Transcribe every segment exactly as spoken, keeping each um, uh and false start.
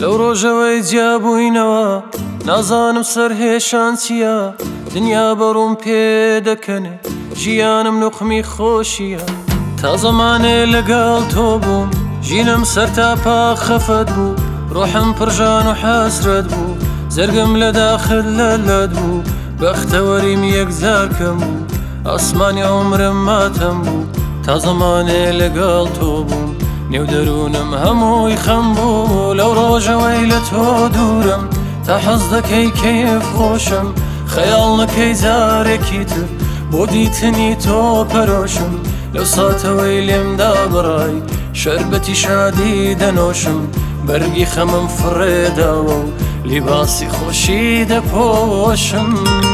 لەو ڕۆژەوەی جیابووینەوە نازانم سەرهێشان چییە، دنیا بەڕووم پێ دەکەنێ، ژیانم نوقمی خۆشیە. تا زەمانێ لەگەڵ تۆ بووم، ژینم سەر تاپا خەفەت بوو، ڕۆحم پڕژان و حەسرەت بوو، زەرگم لە داخل لەلەت بوو، بەختەوەریم یەکجار کەم بوو، ئاسمانی عومرم ماتەم بوو. تا زەمانێ لەگەڵ تۆ بووم، نێو دەروونم هەمووی خەم بوو. لەو ڕۆژەوەی لە تۆ دوورم، تا حەز دەکەی کەیف خۆشم، خەیاڵ نەکەی جارێکی تر بۆ دیتنی تۆ پەرۆشم. لەو ساتەوەی لێمدا بڕای، شەربەتی شادی دەنۆشم، بەرگی خەمم فڕێداوە و لیباسی خۆشی دەپۆشم.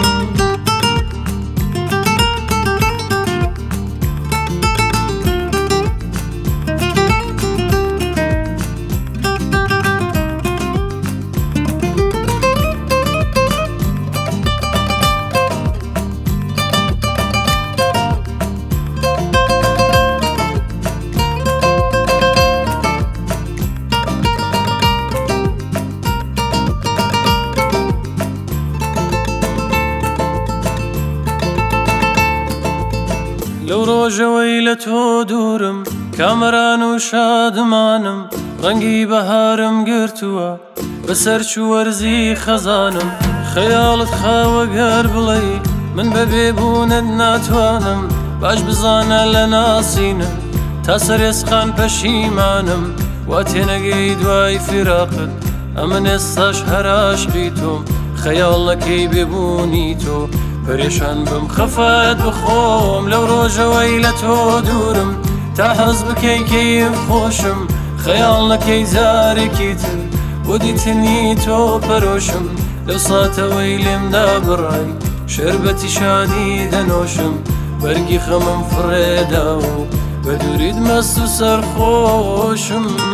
لەو ڕۆژەوەی لە تۆ دوورم، کامەران و شادمانم، ڕەنگی بەهارم گرتووە بەسەر چووەرزی خەزانم. خەیاڵت خاوە گەر بڵێ من بە بێبوونت ناتوانم، باش بزانە لە ناسینم تا سەرێسقان پەشیمانم. وا تێنەگەی دوای فیراقت، ئەمن ئێستاش هەر عاشقی تۆم، خەیاڵ نەکەی بێبوونی تۆ پەرێشان بم خەفەت بخۆم. لەو ڕۆژەوەی لە تۆ دوورم، تا حەز بکەی کەیف خۆشم، خەیاڵ نەکەی جارێکی تر بۆ دیتنی تۆ پەرۆشم. لەو ساتەوەی لێمدا بڕای، شەربەتی شادی دەنۆشم، بەرگی خەمم فڕێداوە و بە دووریت مەست و سەرخۆشم.